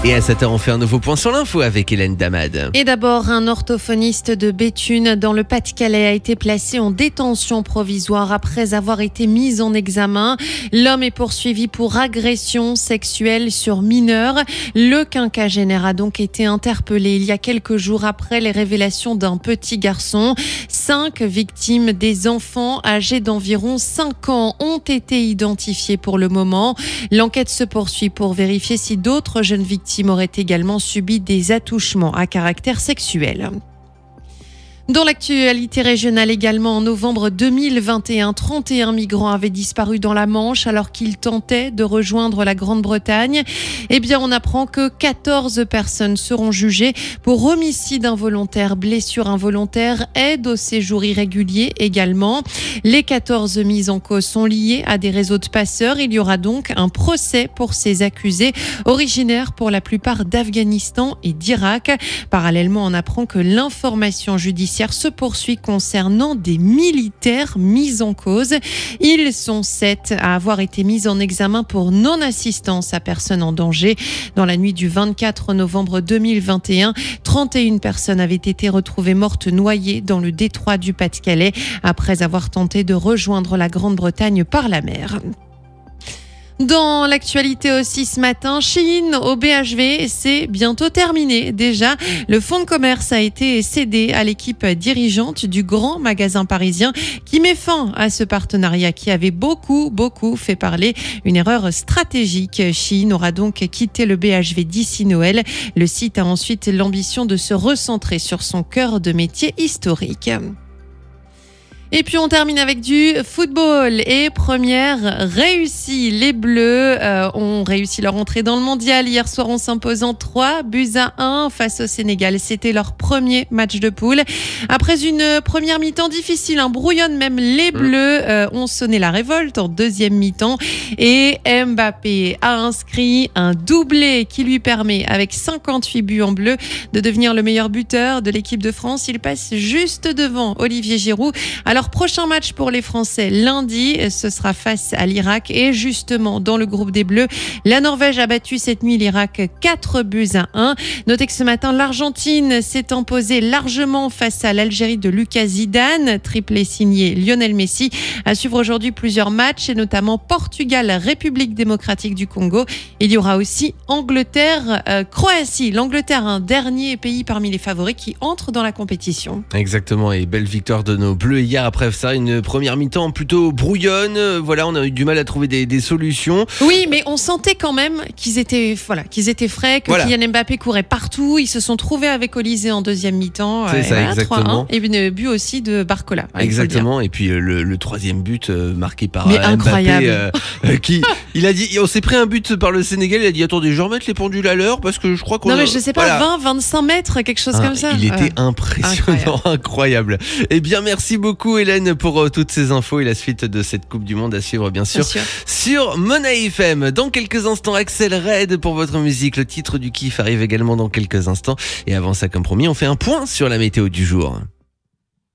Et à 7h, on fait un nouveau point sur l'info avec Hélène Damad. Et d'abord, un orthophoniste de Béthune dans le Pas-de-Calais a été placé en détention provisoire après avoir été mis en examen. L'homme est poursuivi pour agression sexuelle sur mineur. Le quinquagénaire a donc été interpellé il y a quelques jours après les révélations d'un petit garçon. 5 victimes des enfants âgés d'environ 5 ans ont été identifiées pour le moment. L'enquête se poursuit pour vérifier si d'autres jeunes victimes auraient également subi des attouchements à caractère sexuel. Dans l'actualité régionale également, en novembre 2021, 31 migrants avaient disparu dans la Manche alors qu'ils tentaient de rejoindre la Grande-Bretagne. Eh bien, on apprend que 14 personnes seront jugées pour homicide involontaire, blessure involontaire, aide au séjour irrégulier également. Les 14 mises en cause sont liées à des réseaux de passeurs. Il y aura donc un procès pour ces accusés, originaires pour la plupart d'Afghanistan et d'Irak. Parallèlement, on apprend que l'information judiciaire se poursuit concernant des militaires mis en cause. Ils sont 7 à avoir été mis en examen pour non-assistance à personne en danger. Dans la nuit du 24 novembre 2021, 31 personnes avaient été retrouvées mortes noyées dans le détroit du Pas-de-Calais après avoir tenté de rejoindre la Grande-Bretagne par la mer. Dans l'actualité aussi ce matin, Shein au BHV, c'est bientôt terminé déjà. Le fonds de commerce a été cédé à l'équipe dirigeante du grand magasin parisien qui met fin à ce partenariat qui avait beaucoup fait parler. Une erreur stratégique. Shein aura donc quitté le BHV d'ici Noël. Le site a ensuite l'ambition de se recentrer sur son cœur de métier historique. Et puis on termine avec du football et première réussie. Les Bleus ont réussi leur entrée dans le mondial hier soir en s'imposant 3-1 face au Sénégal. C'était leur premier match de poule. Après une première mi-temps difficile, brouillonne, même les Bleus ont sonné la révolte en deuxième mi-temps. Et Mbappé a inscrit un doublé qui lui permet, avec 58 buts en bleu, de devenir le meilleur buteur de l'équipe de France. Il passe juste devant Olivier Giroud. Alors, prochain match pour les Français lundi, ce sera face à l'Irak et justement dans le groupe des Bleus, la Norvège a battu cette nuit l'Irak 4-1. Notez que ce matin, l'Argentine s'est imposée largement face à l'Algérie de Lucas Zidane, triplé signé Lionel Messi. À suivre aujourd'hui plusieurs matchs et notamment Portugal, République démocratique du Congo. Il y aura aussi Angleterre, Croatie. L'Angleterre, un dernier pays parmi les favoris qui entre dans la compétition. Exactement, et belle victoire de nos Bleus hier. Après ça, une première mi-temps plutôt brouillonne. Voilà, on a eu du mal à trouver des solutions. Oui, mais on sentait quand même qu'ils étaient frais, que Kylian Mbappé courait partout. Ils se sont trouvés avec Olysée en deuxième mi-temps. C'est ça, exactement. 3-1. Et une but aussi de Barcola. Exactement. Et puis le troisième but marqué par incroyable. Mbappé. Il a dit, on s'est pris un but par le Sénégal. Il a dit, attendez, je vais remettre les pendules à l'heure parce que je crois qu'on Non, mais je sais pas, 20-25 mètres, quelque chose comme ça. Il était impressionnant, incroyable. Eh bien, merci beaucoup Hélène pour toutes ces infos et la suite de cette Coupe du Monde à suivre bien sûr sur Monnaie FM. Dans quelques instants, Axel Red pour votre musique. Le titre du kiff arrive également dans quelques instants. Et avant ça, comme promis, on fait un point sur la météo du jour.